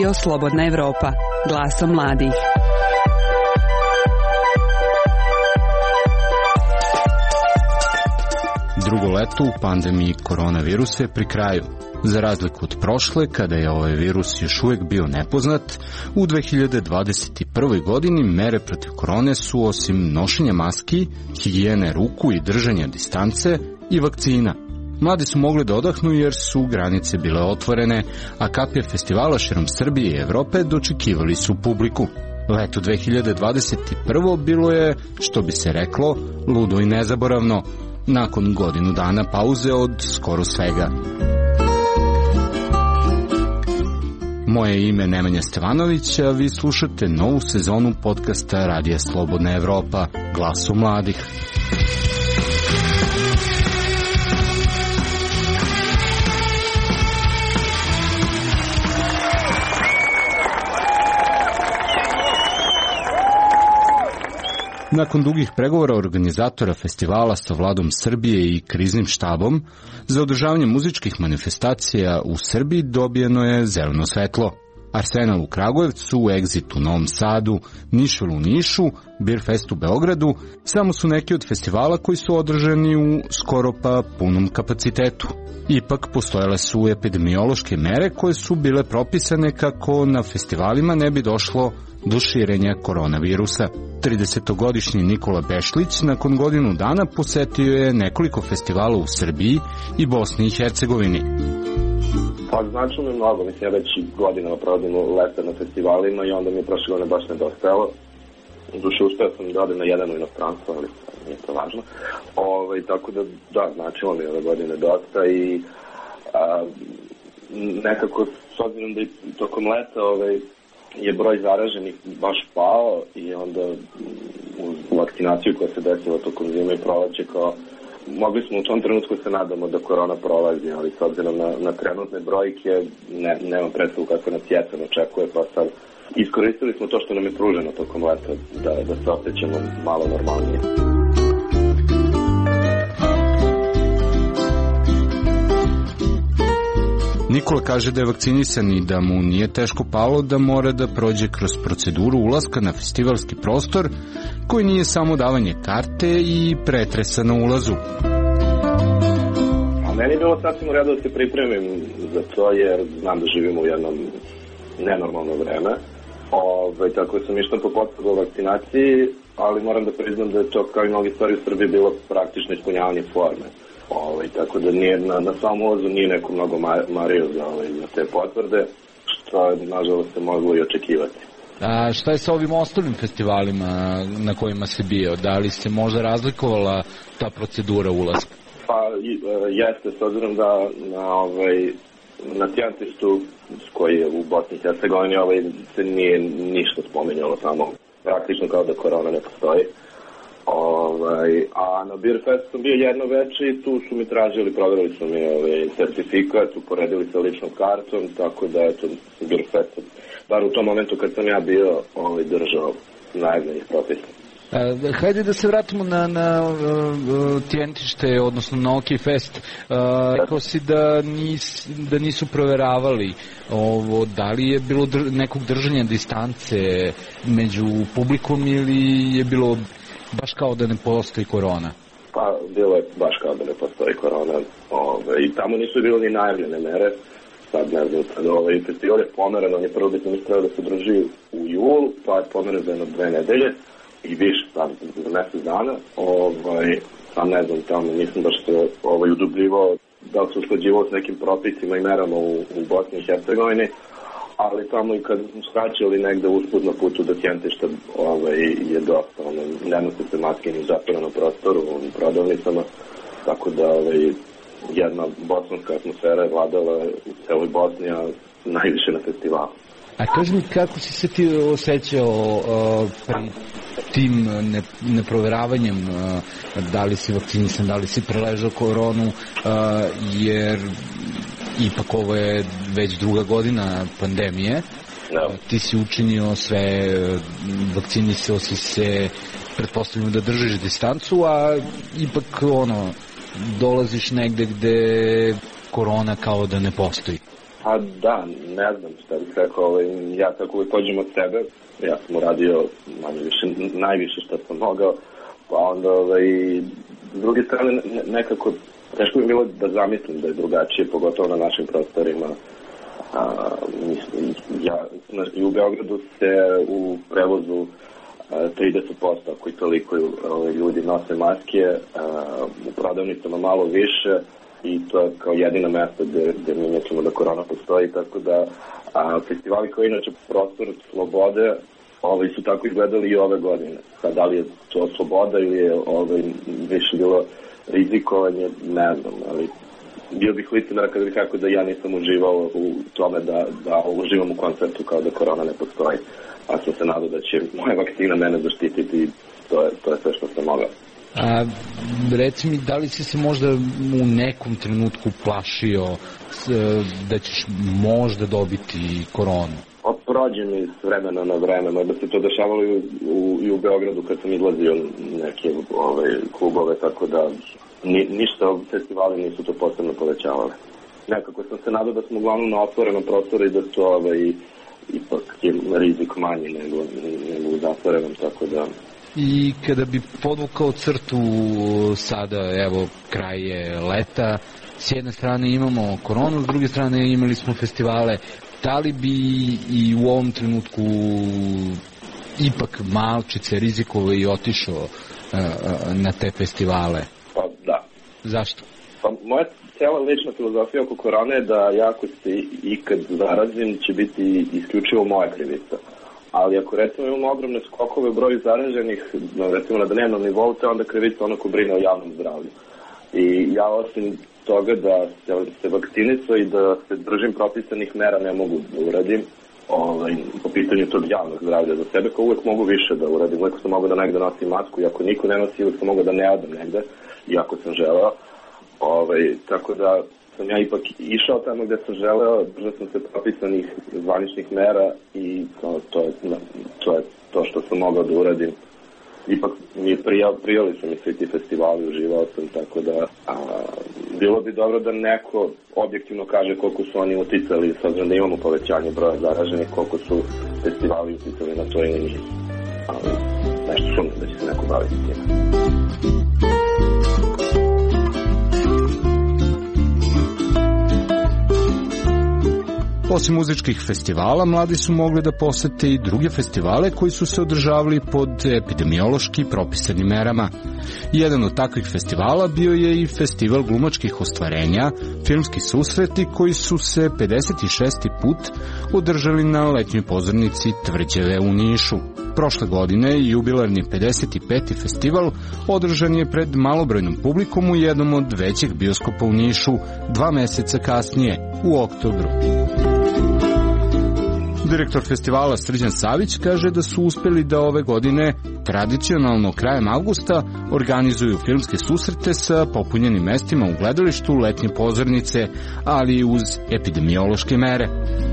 Radio Slobodna Evropa, glasom mladih. Drugo leto u pandemiji koronavirusa je pri kraju. Za razliku od prošle, kada je ovaj virus još uvijek bio nepoznat, u 2021. godini mere protiv korone su osim nošenja maski, higijene ruku i držanja distance i vakcina. Mladi su mogli da odahnu jer su granice bile otvorene, a kapije festivala širom Srbije i Evrope dočekivali su publiku. Leto 2021. bilo je, što bi se reklo, ludo i nezaboravno, nakon godinu dana pauze od skoro svega. Moje ime je Nemanja Stevanović, a vi slušate novu sezonu podcasta Radija Slobodna Evropa, glasu mladih. Nakon dugih pregovora organizatora festivala sa vladom Srbije i kriznim štabom, za održavanje muzičkih manifestacija u Srbiji dobijeno je zeleno svetlo. Arsenal u Kragujevcu, Exit u Novom Sadu, Nišvel u Nišu, Beerfest u Beogradu, samo su neki od festivala koji su održani u skoro pa punom kapacitetu. Ipak postojale su epidemiološke mere koje su bile propisane kako na festivalima ne bi došlo do širenja koronavirusa. 30-godišnji Nikola Bešlić nakon godinu dana posetio je nekoliko festivala u Srbiji i Bosni i Hercegovini. Pa značilo mi mnogo, mislim, ja već godinama provodim leta na festivalima i onda mi je prošle godine baš nedostajalo. Duše, uspeo sam da odem na jedan u inostranstvo, ali nije to važno. Tako da, značilo mi ove godine dosta i nekako, s obzirom da i tokom leta je broj zaraženih baš pao i onda uz vakcinaciju koja se desila tokom zime i proleće, kao mogli smo u tom trenutku se nadamo da korona prolazi, ali s obzirom na trenutne brojke nemam predstavu kako nas jesen očekuje, pa sad iskoristili smo to što nam je pruženo tokom leta da se osjećamo malo normalnije. Nikola kaže da je vakcinisan i da mu nije teško palo da mora da prođe kroz proceduru ulaska na festivalski prostor, koji nije samo davanje karte i pretresa na ulazu. A meni je bilo sasvim u redu da se pripremim za to, jer znam da živimo u jednom nenormalno vreme. Tako sam išao po potvrdu o vakcinaciji, ali moram da priznam da je to, kao i mnogi stvari u Srbiji, bilo praktično ispunjavanje forme. Tako da nije, na samom ulazu nije neko mnogo mario za te potvrde, što je nažalost se moglo i očekivati. A šta je sa ovim ostalim festivalima na kojima si bio? Da li se možda razlikovala ta procedura ulaska? Pa jeste, s obzirom da na Tjantištu, koji je u Bosni i Hercegovini, se nije ništa spominjalo, samo praktično kao da korona ne postoji. A na Beerfest sam bio jedno veče i tu su mi tražili, provjerili su mi certifikat, uporedili sa ličnom kartom, tako da je to Beerfest, bar u tom momentu kad sam ja bio držao najbolji propisa. Hajde da se vratimo na Tjentište, odnosno na OK Fest. Rekao si da nisu proveravali ovo, da li je bilo nekog držanja distance među publikom ili je bilo baš kao da ne postoji korona? Pa, bilo je baš kao da ne postoji korona. I tamo nisu bilo ni najavljene mere. Sad ne znam, festival je pomeren, on je prvobitno mislio da se drži u julu, pa je pomeren za jedno 2 nedelje i više, sad za mjesec dana. Sam ne znam, tamo nisam baš se udubljivao da li se usklađivao s nekim propisima i merama u Bosni i Hercegovini, ali tamo i kad smo skraćali negde usput na putu do Tjentišta je dosta, ne nosi se maske ni u zatvorenom prostoru, u prodavnicama, tako da jedna bosanska atmosfera je vladala u celoj Bosni, a najviše na festivalu. A kaži mi, kako si se ti osjećao pri tim neproveravanjem, da li si vakcinisan, da li si preležao koronu, jer ipak ovo je već 2. godina pandemije, ti si učinio sve, vakcinisao si se, pretpostavljamo da držiš distancu, a ipak dolaziš negde gde korona kao da ne postoji. A da, ne znam šta bih rekao, ja tako uvijek pođem od sebe, ja sam uradio najviše što sam mogao, pa onda s druge strane nekako teško bi bilo da zamislim da je drugačije, pogotovo na našim prostorima. I u Beogradu se u prevozu 30%, ako i toliko ljudi nose maske, u prodavnicama malo više i to je kao jedina mesta gde mi mislimo da korona postoji, tako da festivali koji inače prostor slobode su tako izgledali i ove godine. Da li je to sloboda ili je više bilo rizikovanje, ne znam, ali bio bih licemeran kada bih rekao da ja nisam uživao u tome da uživam u koncertu kao da korona ne postoji. A sam se nadao da će moja vakcina mene zaštititi i to je sve što sam mogao. Reci mi, da li si se možda u nekom trenutku plašio da ćeš možda dobiti koronu? Prođe mi s vremena na vreme, možda se to dešavalo i u Beogradu kad sam izlazio neke klubove, tako da ništa festivali nisu to posebno povećavali. Nekako sam se nadao da smo uglavnom na otvorenom prostoru i da to ipak je rizik manji nego u zatvorenom, tako da... I kada bi podvukao crtu sada, evo, kraj je leta, s jedne strane imamo koronu, s druge strane imali smo festivale, da li bi i u ovom trenutku ipak malčice rizikovao i otišao na te festivale? Pa da. Zašto? Pa moja cijela lična filozofija oko korone je da ja ako se ikad zarazim će biti isključivo moja krivica. Ali ako recimo imamo ogromne skokove broju zaraženih, recimo na dnevnom nivou, to je onda krivica ono ko brine o javnom zdravlju. I ja osim toga da se vakcinisao i da se držim propisanih mera ne mogu da uradim po pitanju tog javnog zdravlja za sebe, kao uvek mogu više da uradim. Uvek sam mogao da negde nosim masku i ako niko ne nosi, uvek sam mogao da ne odem negde, iako sam želeo. Tako da sam ja ipak išao tamo gde sam želeo, držao sam se propisanih zvaničnih mera i to je to što sam mogao da uradim. Ipak mi je prijali su mi svi ti festivali, uživao sam, tako da bilo bi dobro da neko objektivno kaže koliko su oni uticali, s obzirom da imamo povećanje broja zaraženih, koliko su festivali uticali na to ili nisu. Ali nešto sumnjam da će se neko baviti tim. Osim muzičkih festivala, mladi su mogli da posete i druge festivale koji su se održavali pod epidemiološki propisanim merama. Jedan od takvih festivala bio je i festival glumačkih ostvarenja, filmski susreti koji su se 56. put održali na letnjoj pozornici Tvrđave u Nišu. Prošle godine jubilarni 55. festival održan je pred malobrojnom publikom u jednom od većih bioskopa u Nišu 2 meseca kasnije, u oktobru. Direktor festivala Srđan Savić kaže da su uspeli da ove godine, tradicionalno krajem avgusta, organizuju filmske susrete sa popunjenim mestima u gledalištu letnje pozornice, ali i uz epidemiološke mere.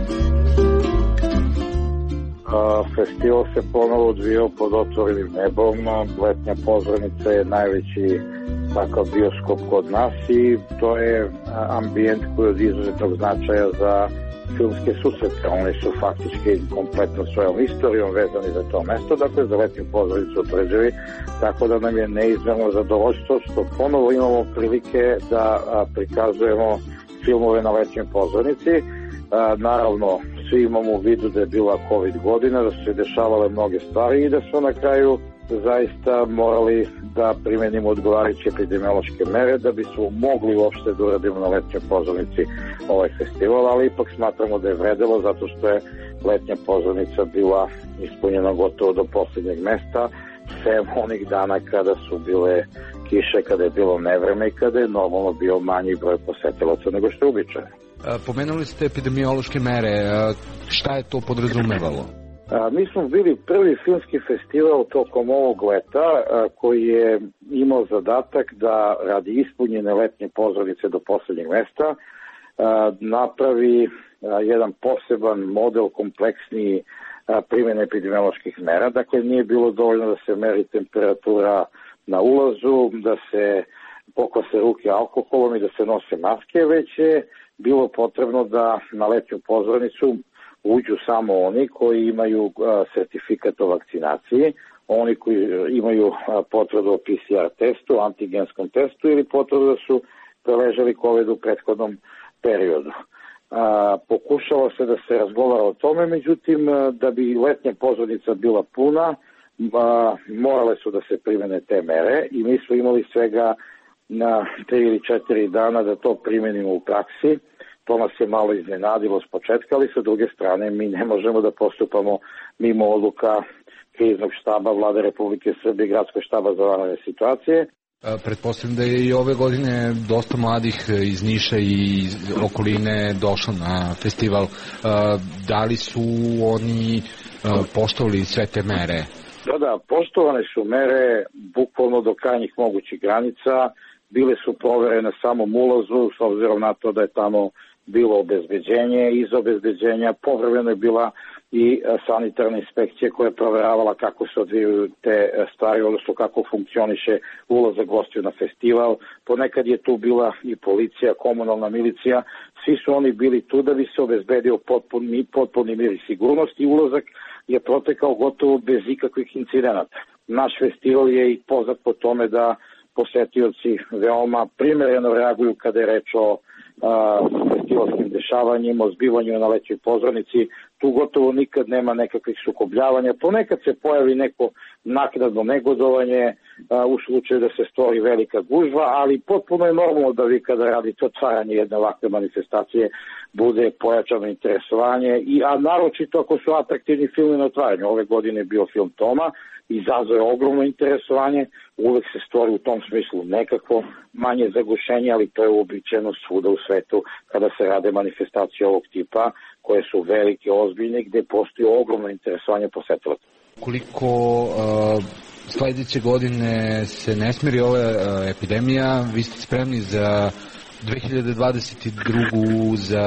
Festival se ponovo odvijao pod otvorenim nebom, letnja pozornica je najveći takav bioskop kod nas i to je ambijent koji je od izuzetnog značaja za filmske susrete. Oni su faktički kompletno svojom istorijom vezani za to mesto, dakle za letnju pozornicu u Tvrđavi, tako da nam je neizmjerno zadovoljstvo što ponovo imamo prilike da prikazujemo filmove na letnjoj pozornici. Naravno, svi imamo u vidu da je bila COVID godina, da su se dešavale mnoge stvari i da smo na kraju zaista morali da primenimo odgovarajuće epidemiološke mere da bismo mogli uopšte da uradimo na letnjoj pozornici ovaj festival, ali ipak smatramo da je vredelo zato što je letnja pozornica bila ispunjena gotovo do poslednjeg mesta, sem onih dana kada su bile kiše, kada je bilo nevreme i kada je normalno bio manji broj posetilaca nego što je uobičajeno. Pomenuli ste epidemiološke mere, šta je to podrazumevalo? Mi smo bili prvi filmski festival tokom ovog leta koji je imao zadatak da radi ispunjene letnje pozornice do poslednjeg mesta napravi jedan poseban model kompleksniji primjene epidemioloških mera. Dakle, nije bilo dovoljno da se meri temperatura na ulazu, da se pokvase ruke alkoholom i da se nose maske, već je bilo potrebno da na letnju pozornicu uđu samo oni koji imaju sertifikat o vakcinaciji, oni koji imaju potvrdu o PCR testu, antigenskom testu ili potvrdu da su preležali COVID u prethodnom periodu. Pokušalo se da se razgovara o tome, međutim, da bi letnja pozornica bila puna, morale su da se primene te mere i mi smo imali svega na 3 ili 4 dana da to primenimo u praksi. To nas je malo iznenadilo s početka, ali sa druge strane mi ne možemo da postupamo mimo odluka kriznog štaba Vlade Republike Srbije, gradskog štaba za vanredne situacije. Pretpostavljam da je i ove godine dosta mladih iz Niša i iz okoline došlo na festival. Da li su oni poštovali sve te mere? Da, poštovane su mere bukvalno do krajnjih mogućih granica. Bile su provere na samom ulazu, s obzirom na to da je tamo bilo obezbeđenje. Iz obezbeđenja povremeno je bila i sanitarna inspekcija koja je proveravala kako se odvijaju te stvari, odnosno kako funkcioniše ulazak gostiju na festival. Ponekad je tu bila i policija, komunalna milicija. Svi su oni bili tu da bi se obezbedio potpuni mir i sigurnost i ulazak je protekao gotovo bez ikakvih incidenata. Naš festival je i poznat po tome da posetioci veoma primereno reaguju kada je reč o festivalskim dešavanjima, o zbivanju na letnjoj pozornici. Tu gotovo nikad nema nekakvih sukobljavanja. Ponekad se pojavi neko naknadno negodovanje u slučaju da se stvori velika gužva, ali potpuno je normalno da vi kada radite otvaranje jedne ovakve manifestacije bude pojačano interesovanje, a naročito ako su atraktivni filmi na otvaranju. Ove godine je bio film Toma, izazvao je ogromno interesovanje, uvek se stvori u tom smislu nekakvo manje zagušenje, ali to je uobičajeno svuda u svetu kada se rade manifestacije ovog tipa, koje su velike, ozbiljne, gde postoji ogromno interesovanje posetilaca. Koliko sledeće godine se ne smiri ova epidemija, vi ste spremni za 2022. za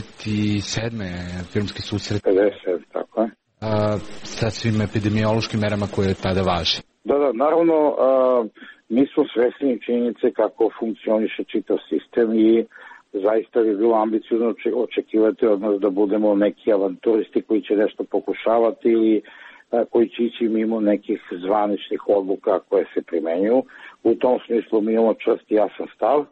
57. filmski susret? 50, tako je. Sa svim epidemiološkim merama koje tada važe. Da, naravno, mi smo svesni činjenice kako funkcioniše čitav sistem i zaista bi bilo ambiciozno očekivati od nas da budemo neki avanturisti koji će nešto pokušavati ili koji će ići mimo nekih zvaničnih odluka koje se primenjuju. U tom smislu mi imamo čvrst i jasan stav,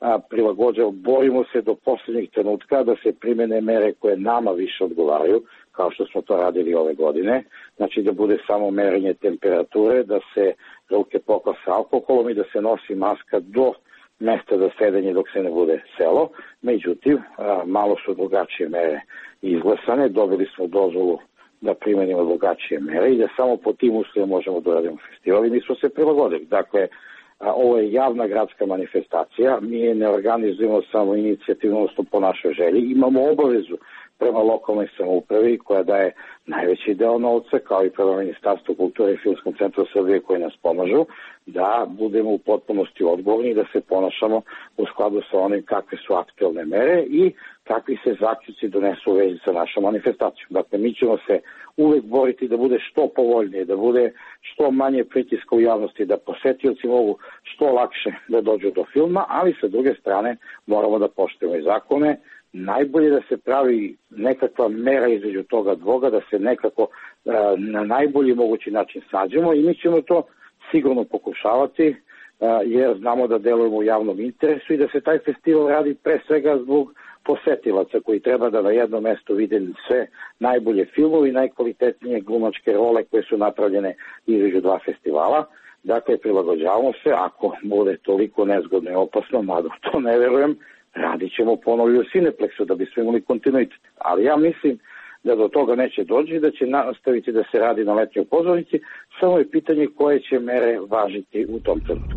borimo se do poslednjih trenutka da se primene mere koje nama više odgovaraju, kao što smo to radili ove godine, znači da bude samo merenje temperature, da se ruke pokvase alkoholom i da se nosi maska do mesta za sedenje dok se ne bude selo. Međutim, malo su drugačije mere izglasane, dobili smo dozvolu da primenimo drugačije mere i da samo po tim uslovima možemo da radimo festival i mi smo se prilagodili. Dakle, ovo je javna gradska manifestacija, mi je ne organizujemo samo inicijativno, odnosno po našoj želji, imamo obavezu prema lokalnoj samoupravi koja daje najveći deo novca, kao i prema Ministarstvu kulture i Filmskom centru Srbije koji nas pomažu, da budemo u potpunosti odgovorni i da se ponašamo u skladu sa onim kakve su aktuelne mere i kakvi se zaključci donesu u vezi sa našom manifestacijom. Dakle, mi ćemo se uvek boriti da bude što povoljnije, da bude što manje pritiska u javnosti, da posetioci mogu što lakše da dođu do filma, ali sa druge strane moramo da poštujemo i zakone. Najbolje da se pravi nekakva mera između toga dvoga, da se nekako na najbolji mogući način snađemo i mi ćemo to sigurno pokušavati jer znamo da delujemo u javnom interesu i da se taj festival radi pre svega zbog posetilaca koji treba da na jednom mestu vide sve najbolje filmove i najkvalitetnije glumačke role koje su napravljene između dva festivala. Dakle, prilagođavamo se, ako bude toliko nezgodno i opasno, mada to ne verujem, radit ćemo ponovo u Cineplexu da bismo imali kontinuitet. Ali ja mislim da do toga neće doći, da će nastaviti da se radi na letnjoj pozornici, samo je pitanje koje će mere važiti u tom trenutku.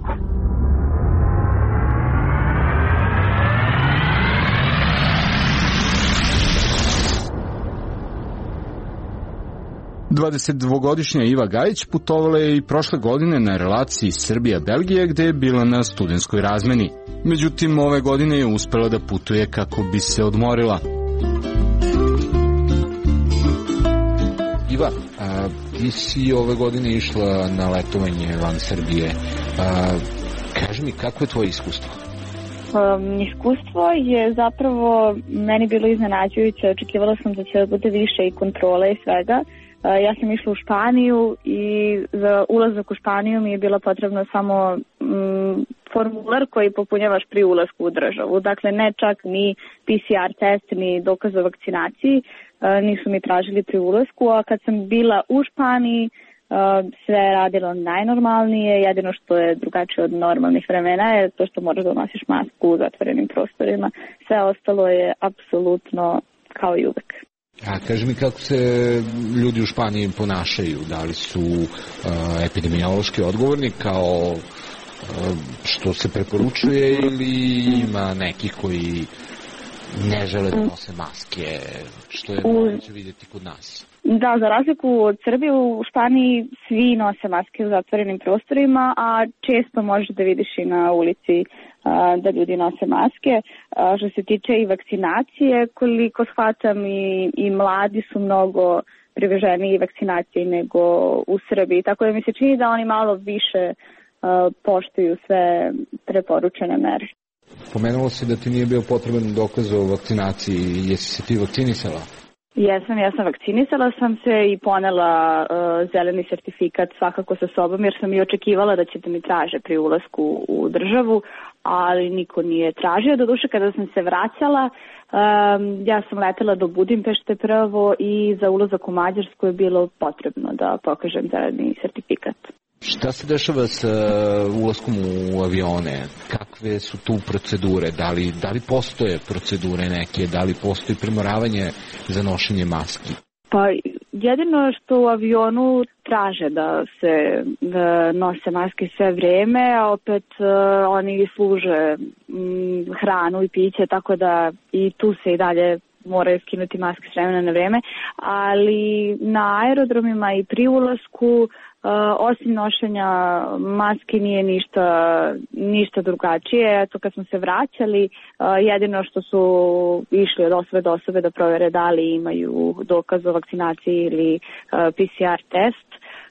Dvadesetdvogodišnja Iva Gajić putovala je i prošle godine na relaciji Srbija-Belgija gde je bila na studentskoj razmeni. Međutim, ove godine je uspela da putuje kako bi se odmorila. Iva, ti si ove godine išla na letovanje van Srbije. Kaži mi, kako je tvoje iskustvo? Iskustvo je zapravo meni bilo iznenađujuće. Očekivala sam da će bude više i kontrole i svega. Ja sam išla u Španiju i za ulazak u Španiju mi je bilo potrebno samo formular koji popunjavaš pri ulasku u državu. Dakle, ne čak ni PCR test, ni dokaz o vakcinaciji nisu mi tražili pri ulasku, a kad sam bila u Španiji sve je radilo najnormalnije, jedino što je drugačije od normalnih vremena je to što moraš da nosiš masku u zatvorenim prostorima. Sve ostalo je apsolutno kao i uvek. A kaži mi, kako se ljudi u Španiji ponašaju? Da li su epidemiološki odgovorni kao što se preporučuje ili ima neki koji ne žele da nose maske, što je moguće vidjeti kod nas? Da, za razliku od Srbije, u Španiji svi nose maske u zatvorenim prostorima, a često možeš da vidiš i na ulici da ljudi nose maske. Što se tiče i vakcinacije, koliko shvatam i mladi su mnogo priveženiji vakcinaciji nego u Srbiji. Tako da mi se čini da oni malo više poštuju sve preporučene mere. Pomenulo se da ti nije bio potreban dokaz o vakcinaciji. Jesi se ti vakcinisala? Jesam vakcinisala sam se i ponela zeleni sertifikat svakako sa sobom jer sam i očekivala da će da mi traže pri ulasku u državu, ali niko nije tražio. Doduše, kada sam se vraćala, ja sam letela do Budimpešte prvo i za ulazak u Mađarsku je bilo potrebno da pokažem zeleni sertifikat. Šta se dešava s ulaskom u avione? Kakve su tu procedure? Da li postoje procedure neke? Da li postoji primoravanje za nošenje maski? Pa jedino što u avionu traže da se nose maske sve vreme, a opet oni služe hranu i piće, tako da i tu se i dalje moraju skinuti maske s vremena na vreme, ali na aerodromima i pri ulasku osim nošenja maske nije ništa drugačije. Eto, kad smo se vraćali, jedino što su išli od osobe do osobe da provere da li imaju dokaz o vakcinaciji ili PCR test.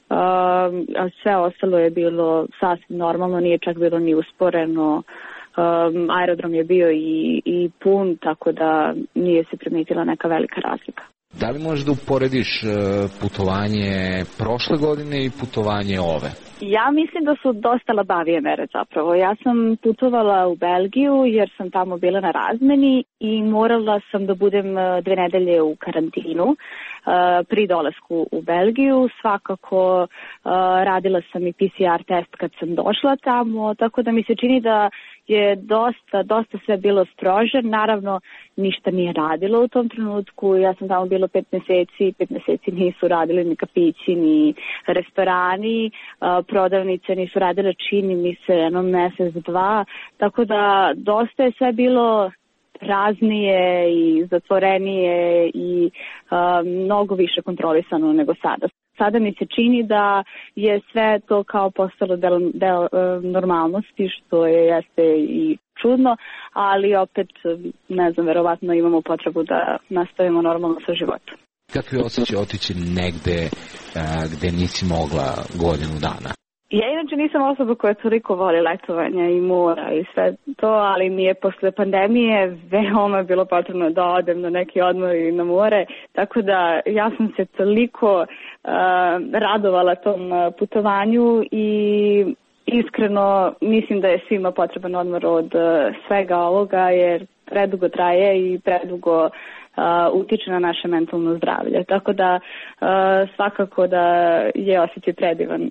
Sve ostalo je bilo sasvim normalno, nije čak bilo ni usporeno. Aerodrom je bio i pun, tako da nije se primetila neka velika razlika. Da li možeš da uporediš putovanje prošle godine i putovanje ove? Ja mislim da su dosta labavije mere zapravo. Ja sam putovala u Belgiju jer sam tamo bila na razmeni i morala sam da budem 2 nedelje u karantinu pri dolasku u Belgiju. Svakako radila sam i PCR test kad sam došla tamo, tako da mi se čini da je dosta sve bilo strože. Naravno, ništa nije radilo u tom trenutku. Ja sam tamo bilo 5 meseci nisu radili ni kafići, ni restorani, prodavnice nisu radile, čini mi se, jedno mesec, 2, tako da dosta je sve bilo praznije i zatvorenije i mnogo više kontrolisano nego sada. Sada mi se čini da je sve to kao postalo deo normalnosti, što jeste i čudno, ali opet, ne znam, verovatno imamo potrebu da nastavimo normalno sa životom. Kako je osjećaj otići negde gde nisi mogla godinu dana? Ja inače nisam osoba koja toliko voli letovanja i mora i sve to, ali mi je posle pandemije veoma bilo potrebno da odem na neki odmor i na more, tako da ja sam se toliko radovala tom putovanju i iskreno mislim da je svima potreban odmor od svega ovoga jer predugo traje i predugo utiče na naše mentalno zdravlje. Tako da svakako da je osjećaj predivan.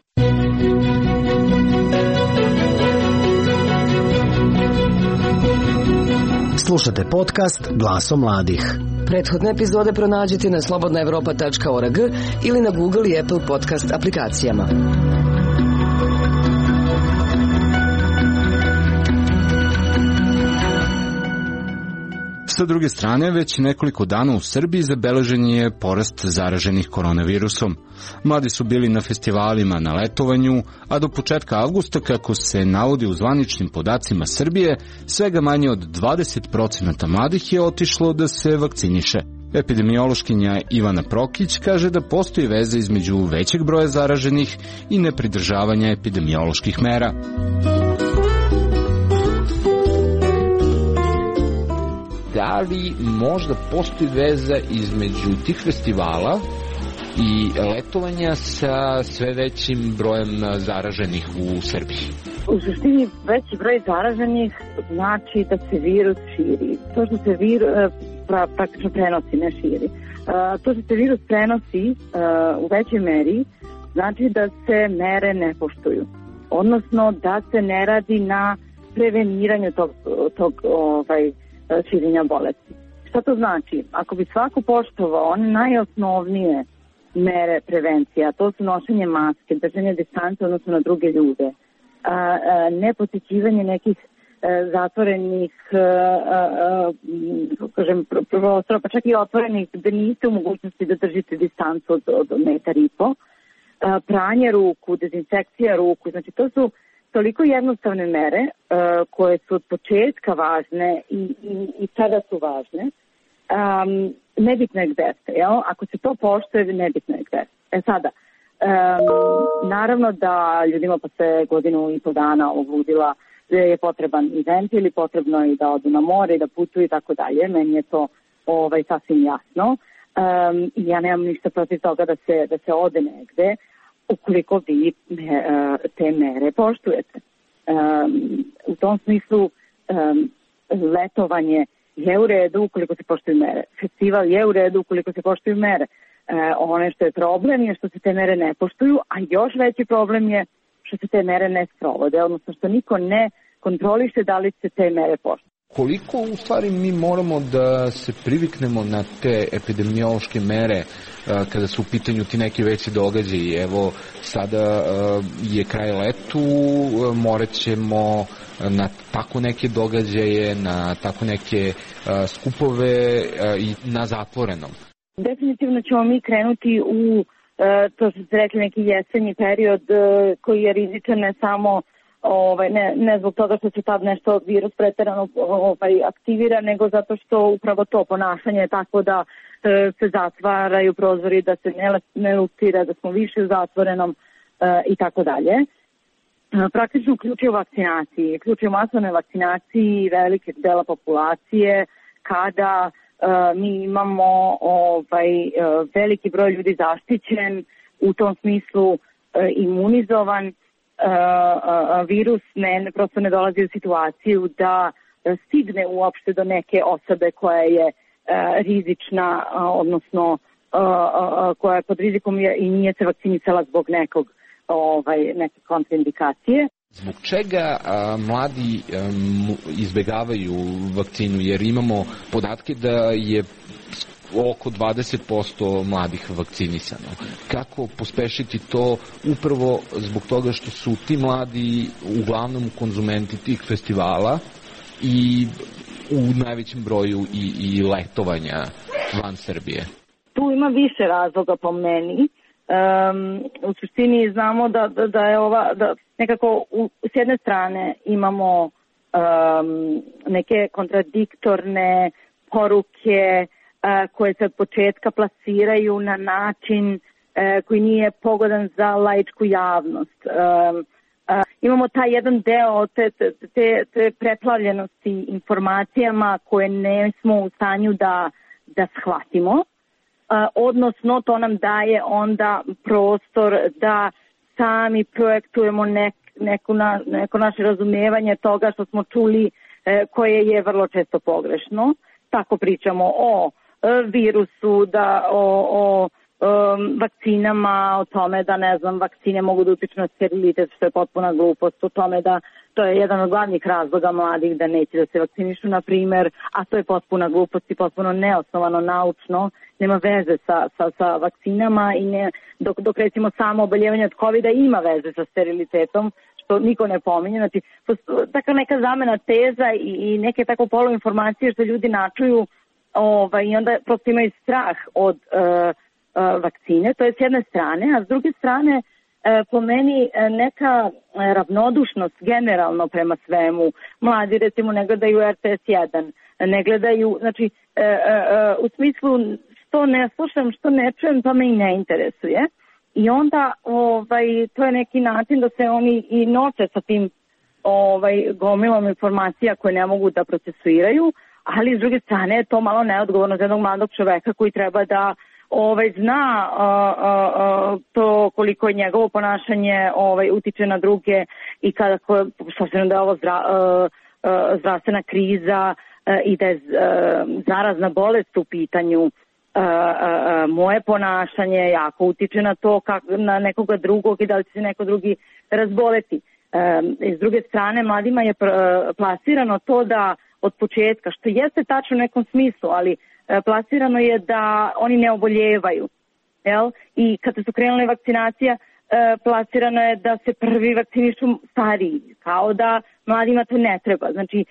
Slušate podcast Glasom mladih. Prethodne epizode pronađite na slobodnaevropa.org ili na Google i Apple podcast aplikacijama. Sa druge strane, već nekoliko dana u Srbiji zabeležen je porast zaraženih koronavirusom. Mladi su bili na festivalima, na letovanju, a do početka avgusta, kako se navodi u zvaničnim podacima Srbije, svega manje od 20% mladih je otišlo da se vakciniše. Epidemiološkinja Ivana Prokić kaže da postoji veza između većeg broja zaraženih i nepridržavanja epidemioloških mera. da li možda postoji veza između tih festivala i letovanja sa sve većim brojem zaraženih u Srbiji? U suštini veći broj zaraženih znači da se virus širi. To što se virus praktično prenosi, ne širi. To što se virus prenosi u većoj meri znači da se mere ne poštuju. Odnosno da se ne radi na preveniranju tog širenja bolesti. Šta to znači? Ako bi svako poštovao one najosnovnije mere prevencija, to su nošenje maske, držanje distance odnosno na druge ljude, ne posjećivanje nekih zatvorenih prostora, pa čak i otvorenih gde niste u mogućnosti da držite distancu od 1,5 metra, pranje ruku, dezinfekcija ruku, znači to su toliko jednostavne mere koje su od početka važne i sada su važne. Nebitno je gde ste, jel? Ako se to poštuje, nebitno je gde ste. Sada, naravno da ljudima posle 1,5 dana ovludila je potreban i ventil ili potrebno je da odu na more i da putuju i tako dalje. Meni je to sasvim jasno. Ja nemam ništa protiv toga da se ode negde ukoliko vi te mere poštujete. U tom smislu letovanje je u redu ukoliko se poštuju mere. Festival je u redu ukoliko se poštuju mere. Ono što je problem je što se te mere ne poštuju, a još veći problem je što se te mere ne sprovode, odnosno što niko ne kontroliše da li se te mere poštuju. Koliko u stvari mi moramo da se priviknemo na te epidemiološke mere kada su u pitanju ti neki veći događaji? Evo, sada je kraj letu, morat ćemo na tako neke događaje, na tako neke skupove i na zatvorenom. Definitivno ćemo mi krenuti u, to što ste rekli, neki jesenji period koji je rizičan ne samo ne zbog toga što se tad nešto virus preterano aktivira, nego zato što upravo to ponašanje je tako da se zatvaraju prozori, da se ne lustira, da smo više u zatvorenom i tako dalje. Praktično uključuje vakcinaciji, uključuje masovne vakcinaciji velike dela populacije kada mi imamo veliki broj ljudi zaštićen, u tom smislu imunizovan, virus prosto ne dolazi u situaciju da stigne uopšte do neke osobe koja je rizična, odnosno koja je pod rizikom i nije se vakcinisala zbog neke kontraindikacije. Zbog čega mladi izbegavaju vakcinu? Jer imamo podatke da je oko 20% mladih vakcinisano. Kako pospešiti to upravo zbog toga što su ti mladi uglavnom konzumenti tih festivala i u najvećem broju i letovanja van Srbije? Tu ima više razloga po meni. U suštini znamo da je da nekako s jedne strane imamo neke kontradiktorne poruke koje se od početka plasiraju na način koji nije pogodan za laičku javnost. Imamo taj jedan deo te preplavljenosti informacijama koje ne smo u stanju da shvatimo, odnosno to nam daje onda prostor da sami projektujemo neko naše razumevanje toga što smo čuli, koje je vrlo često pogrešno. Tako pričamo o virusu, o vakcinama, o tome da, vakcine mogu da utiču na sterilitet, što je potpuna glupost, o tome da to je jedan od glavnih razloga mladih da neće da se vakcinišu, na primer, a to je potpuna glupost i potpuno neosnovano naučno, nema veze sa vakcinama i dok recimo samo oboljevanje od COVID-a ima veze sa sterilitetom, što niko ne pominje. Znači, takva neka zamena teza i neke tako poluinformacije što ljudi načuju i onda prosto imaju strah od vakcine, to je s jedne strane, a s druge strane po meni neka ravnodušnost generalno prema svemu. Mladi recimo ne gledaju RTS 1, ne gledaju, znači u smislu što ne slušam, što ne čujem, to me i ne interesuje. I onda to je neki način da se oni i noće sa tim gomilom informacija koje ne mogu da procesuiraju, ali s druge strane je to malo neodgovorno za jednog mladog čoveka koji treba da zna to koliko je njegovo ponašanje utiče na druge i kada, s obzirom da je ovo zdravstvena kriza i da je zarazna bolest u pitanju, moje ponašanje jako utiče na to na nekoga drugog i da li će se neko drugi razboleti. S druge strane, mladima je plasirano to da od početka, što jeste tačno u nekom smislu, ali plasirano je da oni ne oboljevaju. Jel? I kada su krenule vakcinacija, plasirano je da se prvi vakcinišu stariji, kao da mladima to ne treba. Znači,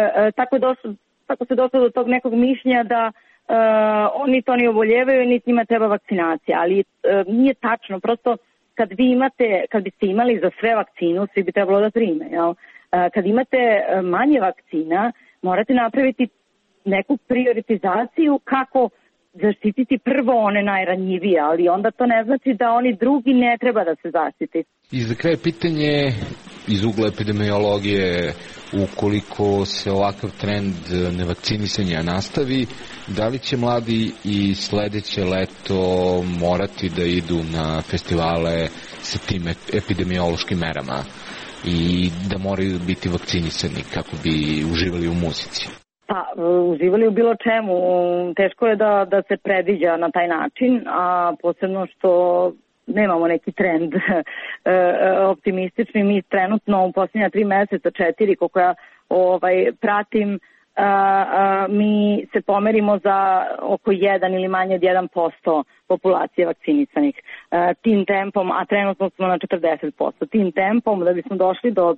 tako se došlo do tog nekog mišljenja da oni to ne oboljevaju, niti njima treba vakcinacija, ali nije tačno. Prosto kad biste imali za sve vakcinu, svi bi trebalo da prime. Jel? Kad imate manje vakcina, morate napraviti neku prioritizaciju kako zaštititi prvo one najranjivije, ali onda to ne znači da oni drugi ne treba da se zaštiti. I za kraj pitanje iz ugla epidemiologije, ukoliko se ovakav trend nevakcinisanja nastavi, da li će mladi i sledeće leto morati da idu na festivale sa tim epidemiološkim merama i da moraju biti vakcinisani kako bi uživali u muzici? Pa, uživali u bilo čemu. Teško je da se predviđa na taj način, a posebno što nemamo neki trend optimistični. Mi trenutno u posljednja 3 meseca, 4, koliko ja pratim, mi se pomerimo za oko 1 ili manje od 1% populacije vakcinisanih. Tim tempom, a trenutno smo na 40%, tim tempom da bismo došli do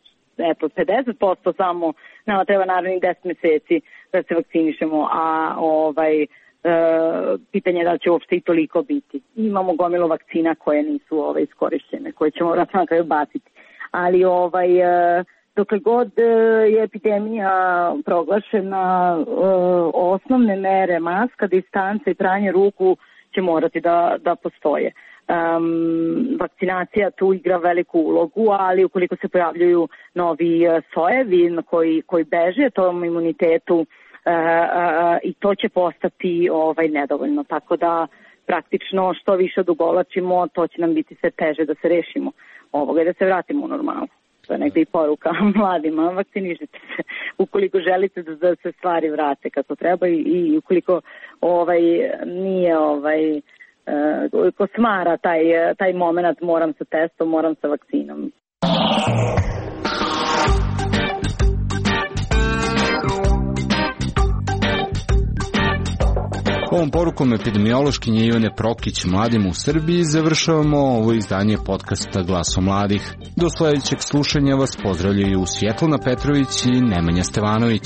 50% samo, nama treba naravnih 10 meseci da se vakcinišemo, a pitanje je da će uopšte i toliko biti. Imamo gomilu vakcina koje nisu iskorišćene, koje ćemo na kraju baciti. Ali dokle god je epidemija proglašena, osnovne mere, maska, distanca i pranje ruku će morati da postoje. Vakcinacija tu igra veliku ulogu, ali ukoliko se pojavljuju novi sojevi koji beže tom imunitetu, i to će postati nedovoljno. Tako da praktično što više odugovlačimo, to će nam biti sve teže da se rešimo ovoga i da se vratimo u normalu. To je negdje i poruka mladima, vakcinišite se ukoliko želite da se stvari vrate kako treba i ukoliko nije ko smara taj moment, moram sa testom, moram sa vakcinom. Ovom porukom epidemiološkinje Ivane Prokić mladima u Srbiji završavamo ovo izdanje podcasta Glasom mladih. Do sledećeg slušanja vas pozdravljaju Svjetlana Petrović i Nemanja Stevanović.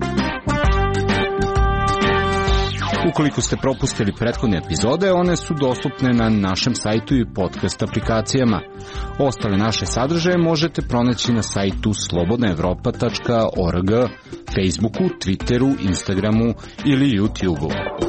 Ukoliko ste propustili prethodne epizode, one su dostupne na našem sajtu i podcast aplikacijama. Ostale naše sadržaje možete pronaći na sajtu slobodnaevropa.org, Facebooku, Twitteru, Instagramu ili YouTubeu.